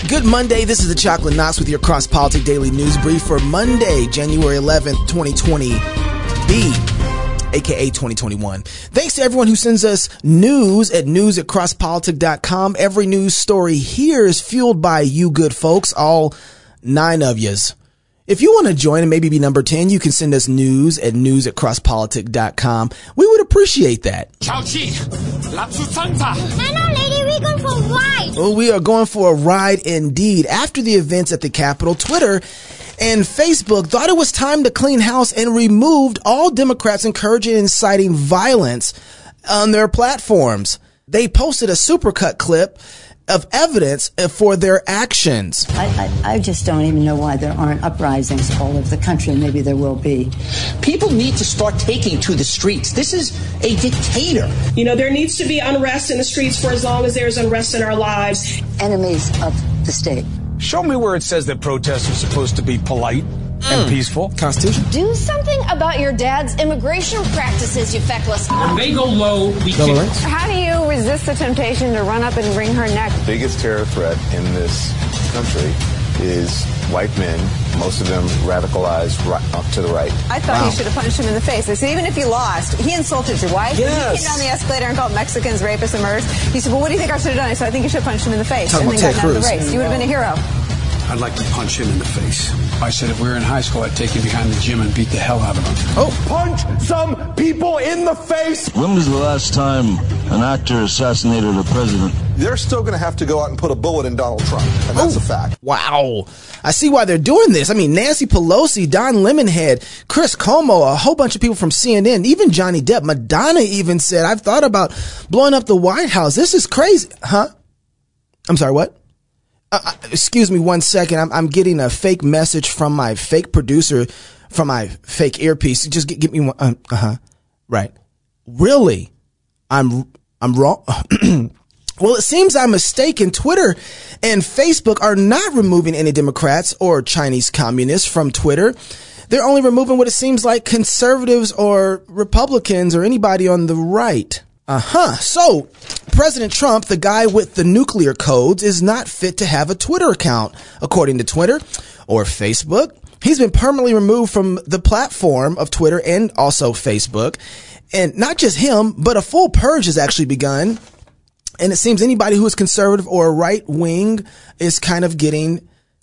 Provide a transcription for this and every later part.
Good Monday. This is the Chocolate Knox with your Cross Politic Daily News Brief for Monday, January 11th, 2020, aka 2021. Thanks to everyone who sends us news at news@crosspolitic.com. Every news story here is fueled by you good folks, all 9 of yous. If you want to join and maybe be number 10, you can send us news at news@crosspolitic.com. We would appreciate that. We're going for a ride. Well, we are going for a ride indeed. After the events at the Capitol, Twitter and Facebook thought it was time to clean house and removed all Democrats encouraging and inciting violence on their platforms. They posted a supercut clip of evidence for their actions. I just don't even know why there aren't uprisings all over the country. Maybe there will be. People need to start taking to the streets. This is a dictator. You know, there needs to be unrest in the streets for as long as there's unrest in our lives. Enemies of the state. Show me where it says that protests are supposed to be polite and peaceful. Constitution. Do something about your dad's immigration practices, you feckless. When they go low, we can. How do you resist the temptation to run up and wring her neck? The biggest terror threat in this country is white men, most of them radicalized up to the right. I thought you should have punched him in the face. I said, even if you lost, he insulted your wife. Yes. He came down the escalator and called Mexicans rapists and murderers. He said, well, what do you think I should have done? I said, I think you should have punched him in the face. Talking and then about gotten out of the Ted race. You would have been a hero. I'd like to punch him in the face. I said if we were in high school, I'd take him behind the gym and beat the hell out of him. Oh, Punch some people in the face. When was the last time an actor assassinated a president? They're still going to have to go out and put a bullet in Donald Trump, and that's a fact. wow. I see why they're doing this. I mean, Nancy Pelosi, Don Lemonhead, Chris Cuomo, a whole bunch of people from CNN, even Johnny Depp. Madonna even said, I've thought about blowing up the White House. This is crazy. Huh? I'm sorry, what? Excuse me 1 second. I'm getting a fake message from my fake producer from my fake earpiece. Just get me one. Right. Really? I'm wrong. Well, it seems I'm mistaken. Twitter and Facebook are not removing any Democrats or Chinese communists from Twitter. They're only removing what it seems like conservatives or Republicans or anybody on the right. So, President Trump, the guy with the nuclear codes, is not fit to have a Twitter account, according to Twitter or Facebook. He's been permanently removed from the platform of Twitter and also Facebook. And not just him, but a full purge has actually begun. And it seems anybody who is conservative or right wing is kind of getting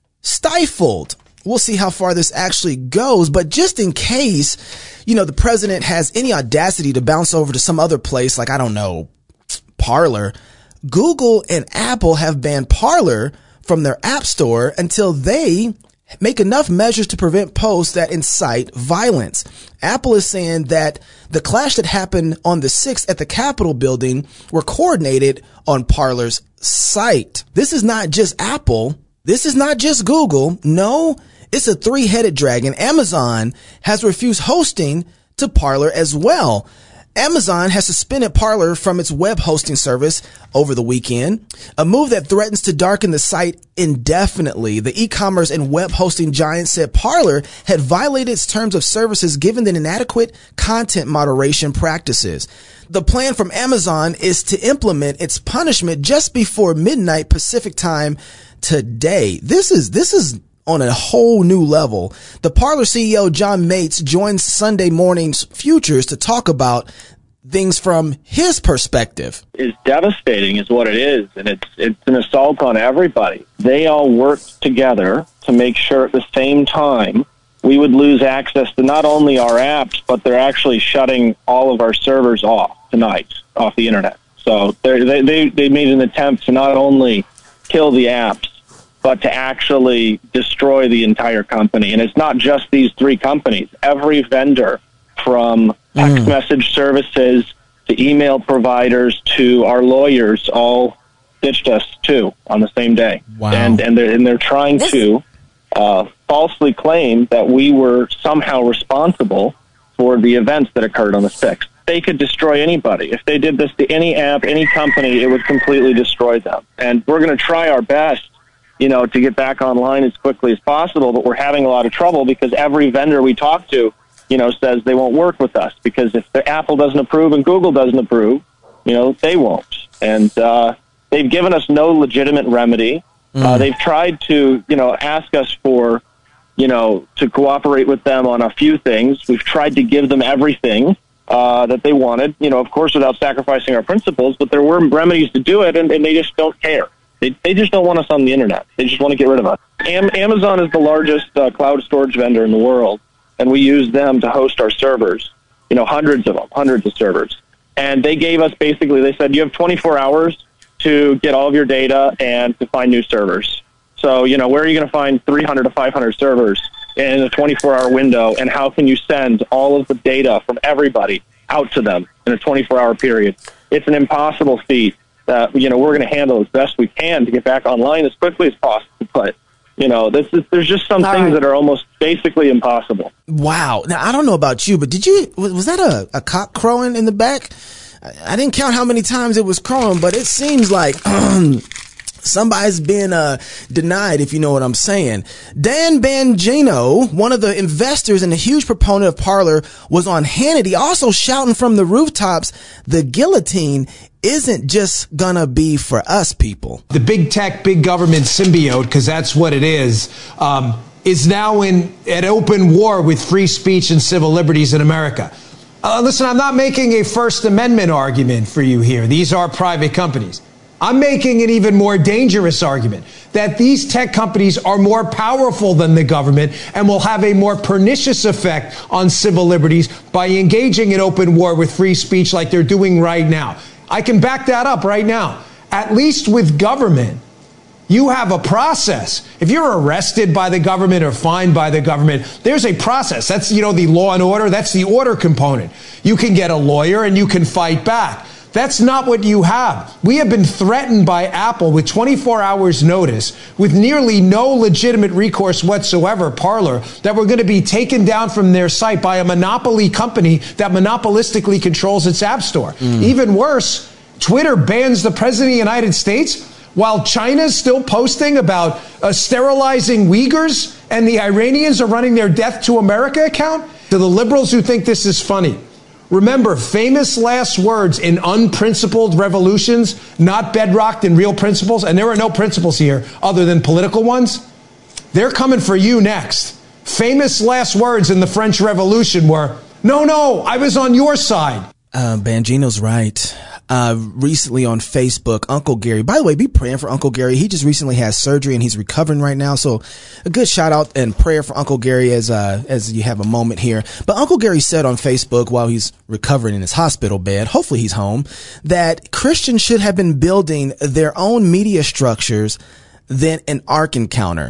stifled. We'll see how far this actually goes. But just in case, the president has any audacity to bounce over to some other place, like, I don't know, Parler, Google and Apple have banned Parler from their app store until they make enough measures to prevent posts that incite violence. Apple is saying that the clash that happened on the 6th at the Capitol building were coordinated on Parler's site. This is not just Apple. This is not just Google. No, it's a 3-headed dragon. Amazon has refused hosting to Parler as well. Amazon has suspended Parler from its web hosting service over the weekend, a move that threatens to darken the site indefinitely. The e-commerce and web hosting giant said Parler had violated its terms of services given the inadequate content moderation practices. The plan from Amazon is to implement its punishment just before midnight Pacific time today. This is on a whole new level. The Parler CEO, John Mates, joins Sunday morning's Futures to talk about things from his perspective. It's devastating is what it is, and it's an assault on everybody. They all worked together to make sure at the same time we would lose access to not only our apps, but they're actually shutting all of our servers off tonight, off the internet. So they made an attempt to not only kill the apps, but to actually destroy the entire company. And it's not just these 3 companies. Every vendor, from text message services to email providers to our lawyers, all ditched us too on the same day. Wow. And they're trying to falsely claim that we were somehow responsible for the events that occurred on the 6th. They could destroy anybody. If they did this to any app, any company, it would completely destroy them. And we're going to try our best to get back online as quickly as possible, but we're having a lot of trouble because every vendor we talk to, says they won't work with us because if the Apple doesn't approve and Google doesn't approve, they won't. And they've given us no legitimate remedy. They've tried to, ask us for, to cooperate with them on a few things. We've tried to give them everything that they wanted, of course, without sacrificing our principles, but there were remedies to do it, and they just don't care. They just don't want us on the internet. They just want to get rid of us. Amazon is the largest cloud storage vendor in the world, and we use them to host our servers, hundreds of servers. And they gave us they said, you have 24 hours to get all of your data and to find new servers. So, where are you going to find 300 to 500 servers in a 24-hour window, and how can you send all of the data from everybody out to them in a 24-hour period? It's an impossible feat that, we're going to handle as best we can to get back online as quickly as possible. But, there's just some things that are almost basically impossible. Wow. Now, I don't know about you, but was that a cock crowing in the back? I didn't count how many times it was crowing, but it seems like somebody's been denied, if you know what I'm saying. Dan Bongino, one of the investors and a huge proponent of Parler, was on Hannity also shouting from the rooftops, the guillotine isn't just gonna be for us people. The big tech, big government symbiote, because that's what it is now at open war with free speech and civil liberties in America. Listen, I'm not making a First Amendment argument for you here. These are private companies. I'm making an even more dangerous argument that these tech companies are more powerful than the government and will have a more pernicious effect on civil liberties by engaging in open war with free speech like they're doing right now. I can back that up right now. At least with government, you have a process. If you're arrested by the government or fined by the government, there's a process. That's, the law and order. That's the order component. You can get a lawyer and you can fight back. That's not what you have. We have been threatened by Apple with 24 hours notice, with nearly no legitimate recourse whatsoever, Parler, that we're going to be taken down from their site by a monopoly company that monopolistically controls its app store. Even worse, Twitter bans the president of the United States while China's still posting about sterilizing Uyghurs and the Iranians are running their Death to America account. To the liberals who think this is funny, remember, famous last words in unprincipled revolutions, not bedrocked in real principles, and there are no principles here other than political ones. They're coming for you next. Famous last words in the French Revolution were, no, I was on your side. Bongino's right. Recently on Facebook, Uncle Gary, by the way, be praying for Uncle Gary. He just recently had surgery and he's recovering right now. So a good shout out and prayer for Uncle Gary as you have a moment here. But Uncle Gary said on Facebook while he's recovering in his hospital bed, hopefully he's home, that Christians should have been building their own media structures than an Ark Encounter.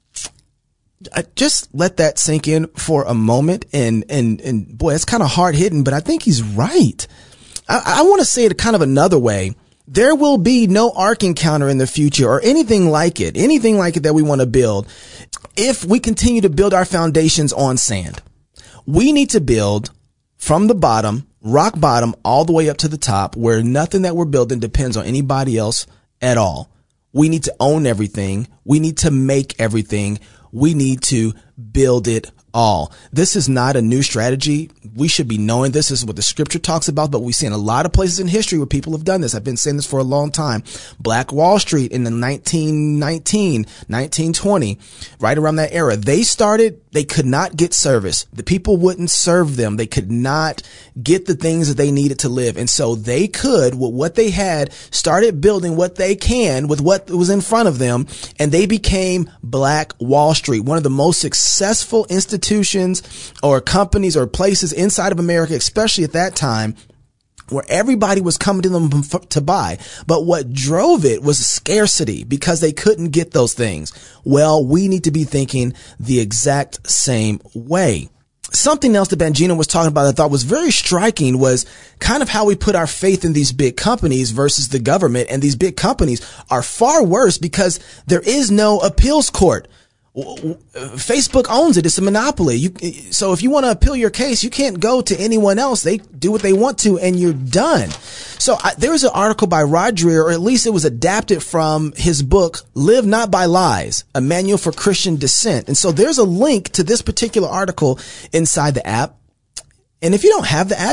I just let that sink in for a moment. And boy, it's kind of hard hitting, but I think he's right. I want to say it kind of another way. There will be no Ark Encounter in the future or anything like it that we want to build if we continue to build our foundations on sand. We need to build from the bottom, rock bottom, all the way up to the top, where nothing that we're building depends on anybody else at all. We need to own everything. We need to make everything. We need to build it all. This is not a new strategy. We should be knowing this. This is what the scripture talks about, but we've seen a lot of places in history where people have done this. I've been saying this for a long time. Black Wall Street in the 1919, 1920, right around that era, they could not get service. The people wouldn't serve them. They could not get the things that they needed to live. And so they could, with what they had, started building what they can with what was in front of them. And they became Black Wall Street, one of the most successful institutions or companies or places inside of America, especially at that time, where everybody was coming to them to buy. But what drove it was scarcity because they couldn't get those things. Well, we need to be thinking the exact same way. Something else that Bongino was talking about that I thought was very striking was kind of how we put our faith in these big companies versus the government. And these big companies are far worse because there is no appeals court. Facebook owns it. It's a monopoly. So if you want to appeal your case, you can't go to anyone else. They do what they want to and you're done. So there was an article by Rod Dreher, or at least it was adapted from his book, Live Not by Lies, a manual for Christian dissent. And so there's a link to this particular article inside the app. And if you don't have the app,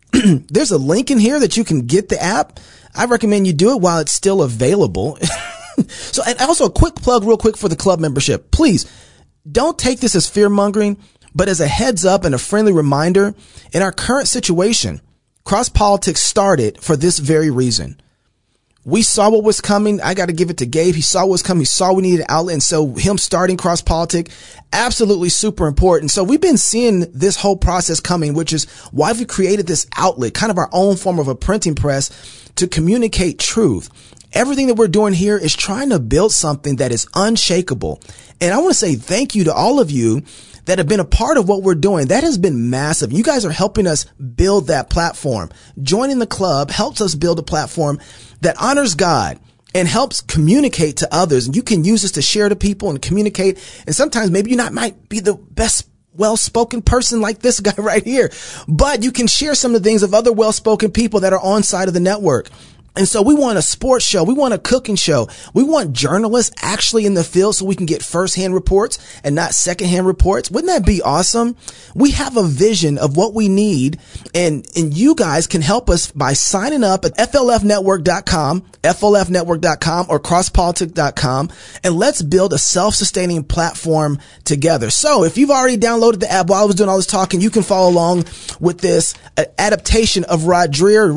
there's a link in here that you can get the app. I recommend you do it while it's still available. So, and also a quick plug real quick for the club membership. Please don't take this as fear mongering, but as a heads up and a friendly reminder. In our current situation, Cross Politics started for this very reason. We saw what was coming. I got to give it to Gabe. He saw what was coming. He saw we needed an outlet. And so him starting Cross Politic, absolutely super important. So we've been seeing this whole process coming, which is why we created this outlet, kind of our own form of a printing press to communicate truth. Everything that we're doing here is trying to build something that is unshakable. And I want to say thank you to all of you that have been a part of what we're doing. That has been massive. You guys are helping us build that platform. Joining the club helps us build a platform that honors God and helps communicate to others. And you can use this to share to people and communicate. And sometimes maybe you might be the best well-spoken person like this guy right here, but you can share some of the things of other well-spoken people that are on side of the network. And so we want a sports show. We want a cooking show. We want journalists actually in the field so we can get firsthand reports and not secondhand reports. Wouldn't that be awesome? We have a vision of what we need, and you guys can help us by signing up at flfnetwork.com, flfnetwork.com or crosspolitic.com, and let's build a self-sustaining platform together. So if you've already downloaded the app while I was doing all this talking, you can follow along with this adaptation of Rod Dreher's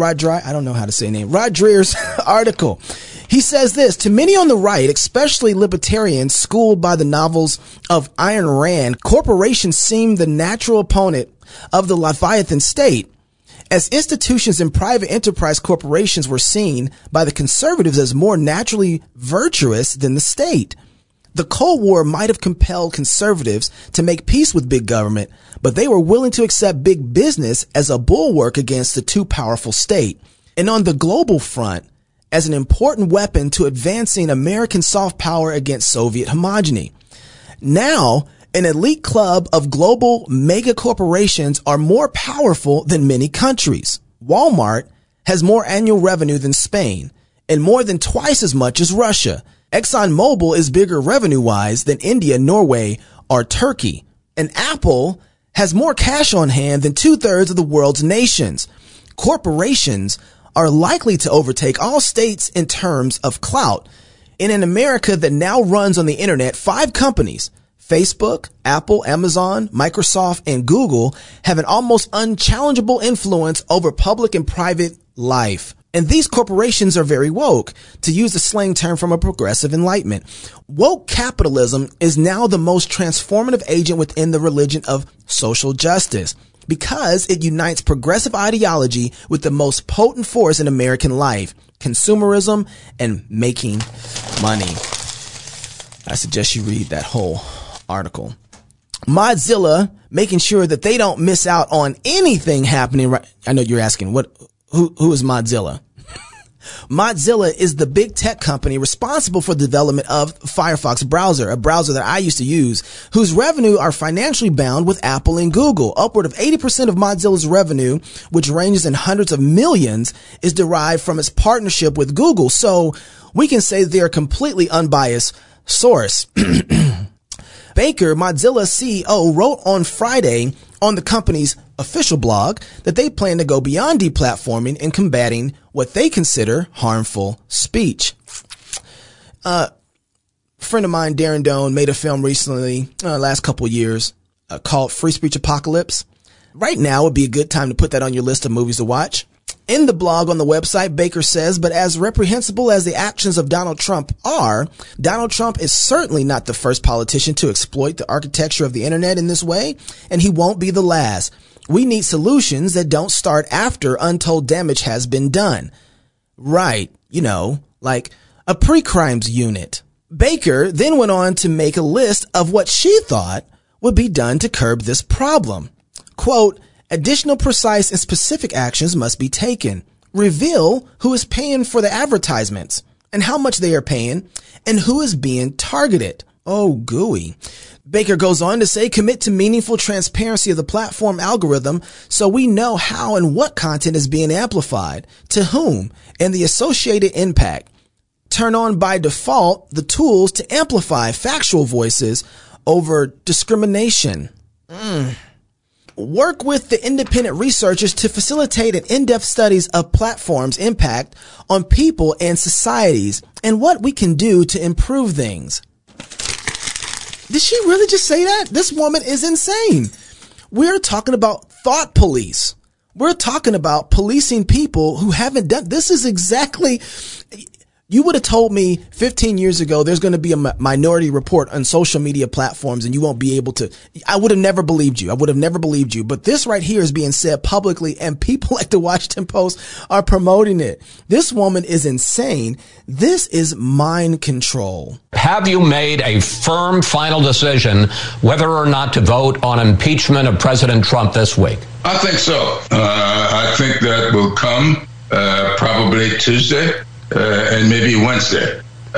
article. He says this: to many on the right, especially libertarians schooled by the novels of Ayn Rand, corporations seem the natural opponent of the Leviathan state. As institutions and private enterprise corporations were seen by the conservatives as more naturally virtuous than the state. The Cold War might have compelled conservatives to make peace with big government, but they were willing to accept big business as a bulwark against the too powerful state. And on the global front, as an important weapon to advancing American soft power against Soviet homogeny. Now, an elite club of global mega corporations are more powerful than many countries. Walmart has more annual revenue than Spain and more than twice as much as Russia. ExxonMobil is bigger revenue-wise than India, Norway, or Turkey. And Apple has more cash on hand than 2/3 of the world's nations. Corporations are likely to overtake all states in terms of clout. In an America that now runs on the internet, 5 companies, Facebook, Apple, Amazon, Microsoft, and Google, have an almost unchallengeable influence over public and private life. And these corporations are very woke, to use a slang term from a progressive enlightenment. Woke capitalism is now the most transformative agent within the religion of social justice, because it unites progressive ideology with the most potent force in American life, consumerism and making money. I suggest you read that whole article. Mozilla making sure that they don't miss out on anything happening. Right. I know you're asking, who is Mozilla? Mozilla is the big tech company responsible for the development of Firefox browser, a browser that I used to use, whose revenue are financially bound with Apple and Google. Upward of 80% of Mozilla's revenue, which ranges in hundreds of millions, is derived from its partnership with Google. So we can say they're a completely unbiased source. Baker, Mozilla's CEO, wrote on Friday on the company's official blog that they plan to go beyond deplatforming and combating what they consider harmful speech. A friend of mine, Darren Doan, made a film recently, last couple of years, called Free Speech Apocalypse. Right now would be a good time to put that on your list of movies to watch. In the blog on the website, Baker says, but as reprehensible as the actions of Donald Trump are, Donald Trump is certainly not the first politician to exploit the architecture of the internet in this way, and he won't be the last. We need solutions that don't start after untold damage has been done. Right, like a pre-crimes unit. Baker then went on to make a list of what she thought would be done to curb this problem. Quote, additional precise and specific actions must be taken. Reveal who is paying for the advertisements and how much they are paying and who is being targeted. Oh, gooey. Baker goes on to say, commit to meaningful transparency of the platform algorithm so we know how and what content is being amplified, to whom, and the associated impact. Turn on by default the tools to amplify factual voices over discrimination. work with the independent researchers to facilitate an in-depth studies of platforms' impact on people and societies and what we can do to improve things. Did she really just say that? This woman is insane. We're talking about thought police. We're talking about policing people who haven't done. This is exactly. You would have told me 15 years ago there's going to be a Minority Report on social media platforms and you won't be able to. I would have never believed you. But this right here is being said publicly and people like the Washington Post are promoting it. This woman is insane. This is mind control. Have you made a firm final decision whether or not to vote on impeachment of President Trump this week? I think so. I think that will come probably Tuesday. And maybe Wednesday,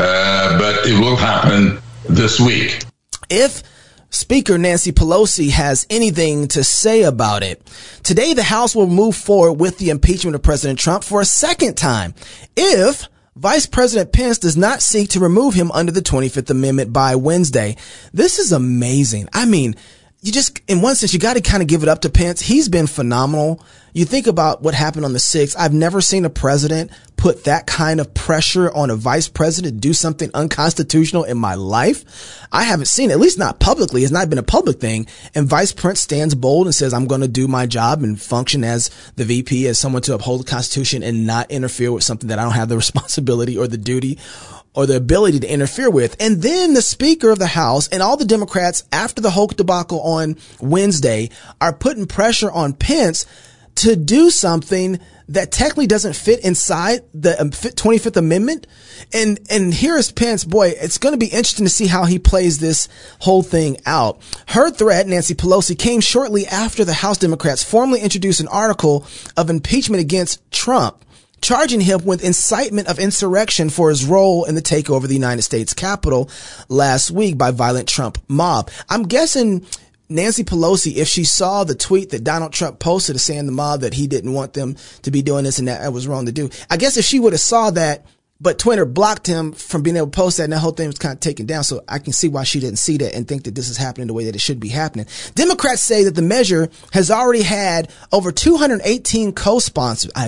but it will happen this week. If Speaker Nancy Pelosi has anything to say about it, today the House will move forward with the impeachment of President Trump for a second time if Vice President Pence does not seek to remove him under the 25th Amendment by Wednesday. This is amazing. I mean, you just, in one sense, you got to kind of give it up to Pence. He's been phenomenal. You think about what happened on the 6th. I've never seen a president put that kind of pressure on a vice president to do something unconstitutional in my life. I haven't seen it, at least not publicly. It's not been a public thing. And Vice Pence stands bold and says, I'm going to do my job and function as the VP, as someone to uphold the Constitution and not interfere with something that I don't have the responsibility or the duty or the ability to interfere with. And then the Speaker of the House and all the Democrats after the Hoke debacle on Wednesday are putting pressure on Pence to do something that technically doesn't fit inside the 25th Amendment. And here is Pence. Boy, it's going to be interesting to see how he plays this whole thing out. Her threat, Nancy Pelosi, came shortly after the House Democrats formally introduced an article of impeachment against Trump, charging him with incitement of insurrection for his role in the takeover of the United States Capitol last week by violent Trump mob. I'm guessing Nancy Pelosi, if she saw the tweet that Donald Trump posted saying the mob that he didn't want them to be doing this and that was wrong to do. I guess if she would have saw that, but Twitter blocked him from being able to post that and the whole thing was kind of taken down. So I can see why she didn't see that and think that this is happening the way that it should be happening. Democrats say that the measure has already had over 218 co-sponsors. I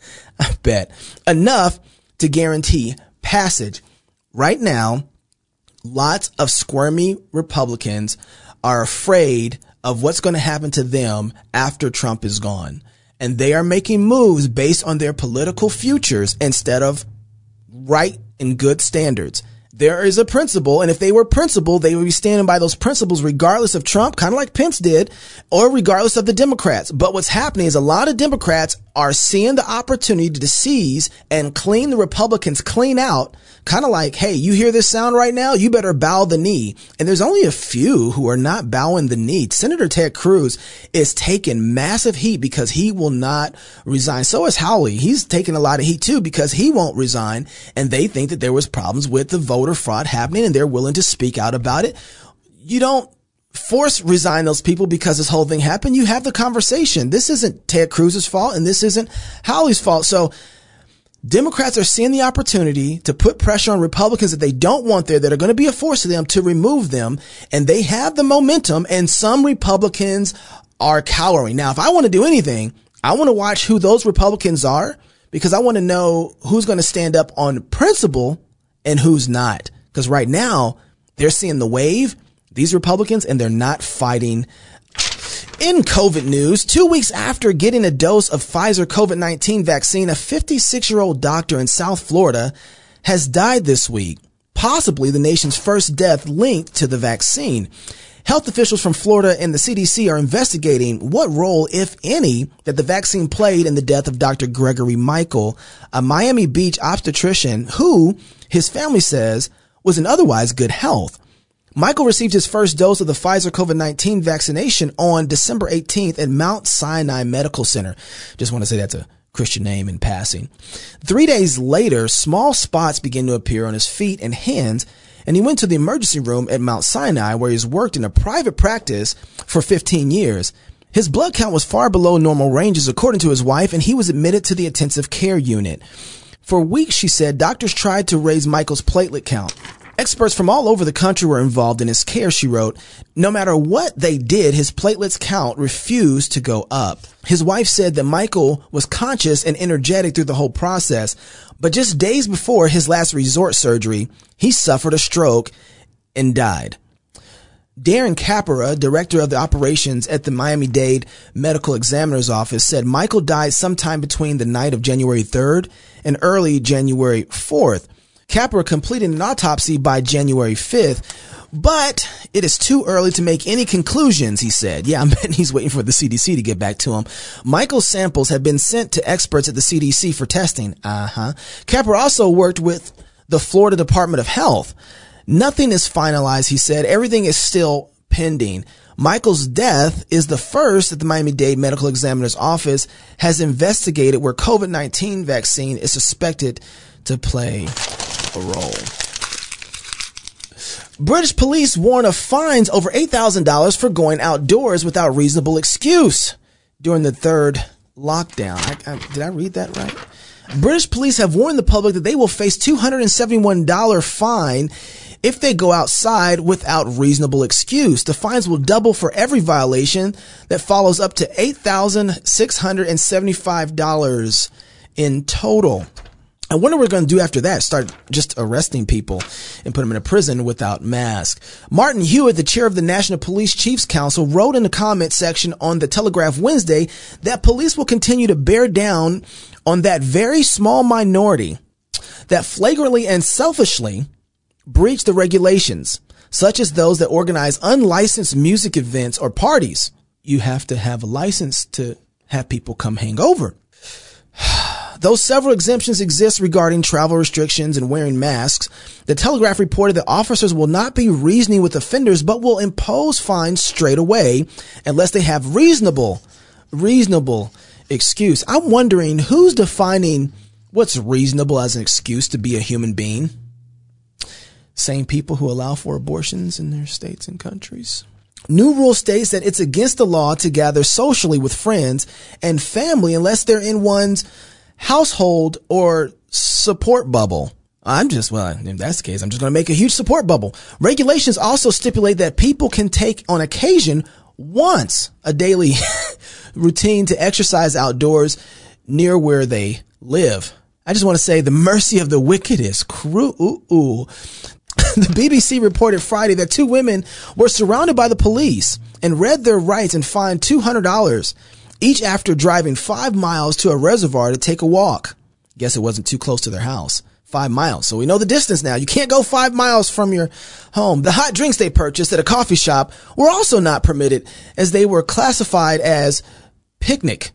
bet enough to guarantee passage. Right now, lots of squirmy Republicans are afraid of what's going to happen to them after Trump is gone. And they are making moves based on their political futures instead of right and good standards. There is a principle, and if they were principled, they would be standing by those principles regardless of Trump, kind of like Pence did, or regardless of the Democrats. But what's happening is a lot of Democrats are seeing the opportunity to seize and clean the Republicans clean out, kind of like, hey, you hear this sound right now? You better bow the knee. And there's only a few who are not bowing the knee. Senator Ted Cruz is taking massive heat because he will not resign. So is Hawley. He's taking a lot of heat too because he won't resign. And they think that there was problems with the voter fraud happening and they're willing to speak out about it. You don't force resign those people because this whole thing happened. You have the conversation. This isn't Ted Cruz's fault and this isn't Hawley's fault. So Democrats are seeing the opportunity to put pressure on Republicans that they don't want there, that are going to be a force to them, to remove them. And they have the momentum, and some Republicans are cowering. Now, if I want to do anything, I want to watch who those Republicans are, because I want to know who's going to stand up on principle and who's not. Because right now, they're seeing the wave, these Republicans, and they're not fighting. In COVID news, 2 weeks after getting a dose of Pfizer COVID-19 vaccine, a 56-year-old doctor in South Florida has died this week, possibly the nation's first death linked to the vaccine. Health officials from Florida and the CDC are investigating what role, if any, that the vaccine played in the death of Dr. Gregory Michael, a Miami Beach obstetrician who, his family says, was in otherwise good health. Michael received his first dose of the Pfizer COVID-19 vaccination on December 18th at Mount Sinai Medical Center. Just want to say that's a Christian name in passing. 3 days later, small spots began to appear on his feet and hands, and he went to the emergency room at Mount Sinai, where he's worked in a private practice for 15 years. His blood count was far below normal ranges, according to his wife, and he was admitted to the intensive care unit. For weeks, she said, doctors tried to raise Michael's platelet count. Experts from all over the country were involved in his care, she wrote. No matter what they did, his platelets count refused to go up. His wife said that Michael was conscious and energetic through the whole process, but just days before his last resort surgery, he suffered a stroke and died. Darren Capera, director of the operations at the Miami-Dade Medical Examiner's Office, said Michael died sometime between the night of January 3rd and early January 4th. Capra completed an autopsy by January 5th, but it is too early to make any conclusions, he said. Yeah, I'm betting he's waiting for the CDC to get back to him. Michael's samples have been sent to experts at the CDC for testing. Capra also worked with the Florida Department of Health. Nothing is finalized, he said. Everything is still pending. Michael's death is the first that the Miami-Dade Medical Examiner's Office has investigated where COVID-19 vaccine is suspected to play a role. British police warn of fines over $8,000 for going outdoors without reasonable excuse during the third lockdown. Did I read that right? British police have warned the public that they will face $271 fine if they go outside without reasonable excuse. The fines will double for every violation that follows up to $8,675 in total. I wonder what we're going to do after that. Start just arresting people and put them in a prison without mask. Martin Hewitt, the chair of the National Police Chiefs Council, wrote in the comment section on the Telegraph Wednesday that police will continue to bear down on that very small minority that flagrantly and selfishly breach the regulations, such as those that organize unlicensed music events or parties. You have to have a license to have people come hang over. Though several exemptions exist regarding travel restrictions and wearing masks, the Telegraph reported that officers will not be reasoning with offenders, but will impose fines straight away unless they have reasonable excuse. I'm wondering who's defining what's reasonable as an excuse to be a human being. Same people who allow for abortions in their states and countries. New rule states that it's against the law to gather socially with friends and family unless they're in one's household or support bubble. If that's the case, I'm just going to make a huge support bubble. Regulations also stipulate that people can take on occasion once a daily routine to exercise outdoors near where they live. I just want to say the mercy of the wicked is cruel. The BBC reported Friday that two women were surrounded by the police and read their rights and fined $200 each after driving 5 miles to a reservoir to take a walk. Guess it wasn't too close to their house. 5 miles. So we know the distance now. You can't go 5 miles from your home. The hot drinks they purchased at a coffee shop were also not permitted as they were classified as picnic.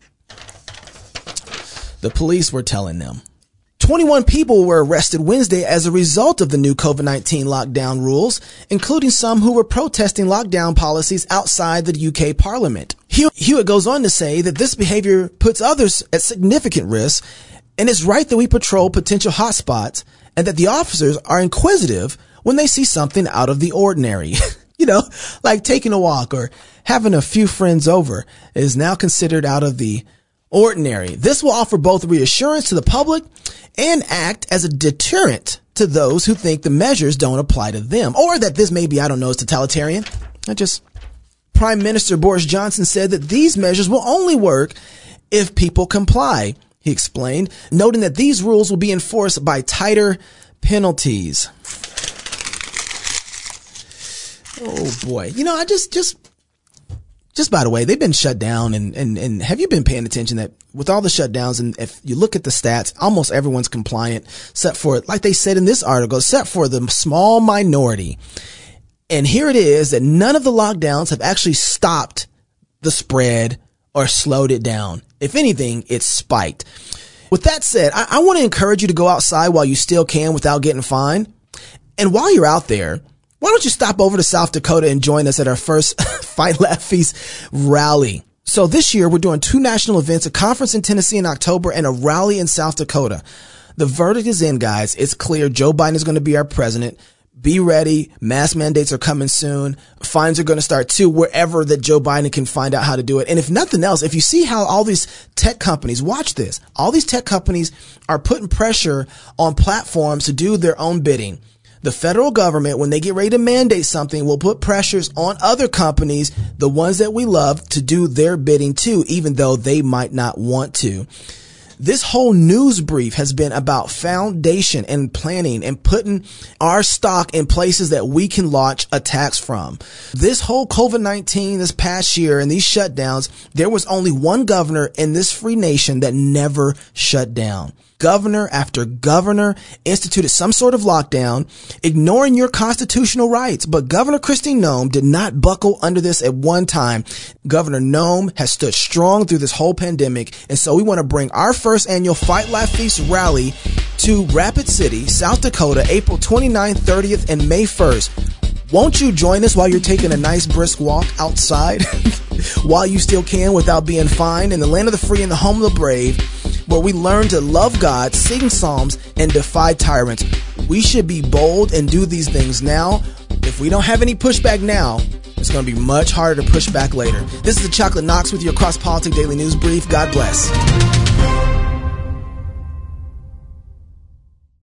The police were telling them. 21 people were arrested Wednesday as a result of the new COVID-19 lockdown rules, including some who were protesting lockdown policies outside the UK Parliament. Hewitt goes on to say that this behavior puts others at significant risk, and it's right that we patrol potential hotspots and that the officers are inquisitive when they see something out of the ordinary. Like taking a walk or having a few friends over is now considered out of the ordinary. This will offer both reassurance to the public and act as a deterrent to those who think the measures don't apply to them, or that this may be, is totalitarian. Prime Minister Boris Johnson said that these measures will only work if people comply, he explained, noting that these rules will be enforced by tighter penalties. Oh boy. Just by the way, they've been shut down and have you been paying attention that with all the shutdowns, and if you look at the stats, almost everyone's compliant except for, like they said in this article, except for the small minority. And here it is that none of the lockdowns have actually stopped the spread or slowed it down. If anything, it's spiked. With that said, I want to encourage you to go outside while you still can without getting fined. And while you're out there, why don't you stop over to South Dakota and join us at our first Fight Laugh Feast rally? So this year, we're doing 2 national events, a conference in Tennessee in October and a rally in South Dakota. The verdict is in, guys. It's clear. Joe Biden is going to be our president. Be ready. Mask mandates are coming soon. Fines are going to start too, wherever that Joe Biden can find out how to do it. And if nothing else, if you see how all these tech companies, watch this, all these tech companies are putting pressure on platforms to do their own bidding. The federal government, when they get ready to mandate something, will put pressures on other companies, the ones that we love, to do their bidding too, even though they might not want to. This whole news brief has been about foundation and planning and putting our stock in places that we can launch attacks from. This whole COVID-19 this past year and these shutdowns, there was only one governor in this free nation that never shut down. Governor after governor instituted some sort of lockdown, ignoring your constitutional rights. But Governor Kristi Noem did not buckle under this at one time. Governor Noem has stood strong through this whole pandemic. And so we want to bring our first annual Fight Laugh Feast rally to Rapid City, South Dakota, April 29th, 30th, and May 1st. Won't you join us while you're taking a nice brisk walk outside while you still can without being fined in the land of the free and the home of the brave, where we learn to love God, sing psalms, and defy tyrants. We should be bold and do these things now. If we don't have any pushback now, it's going to be much harder to push back later. This is the Chocolate Knox with your Cross Politic Daily News Brief. God bless.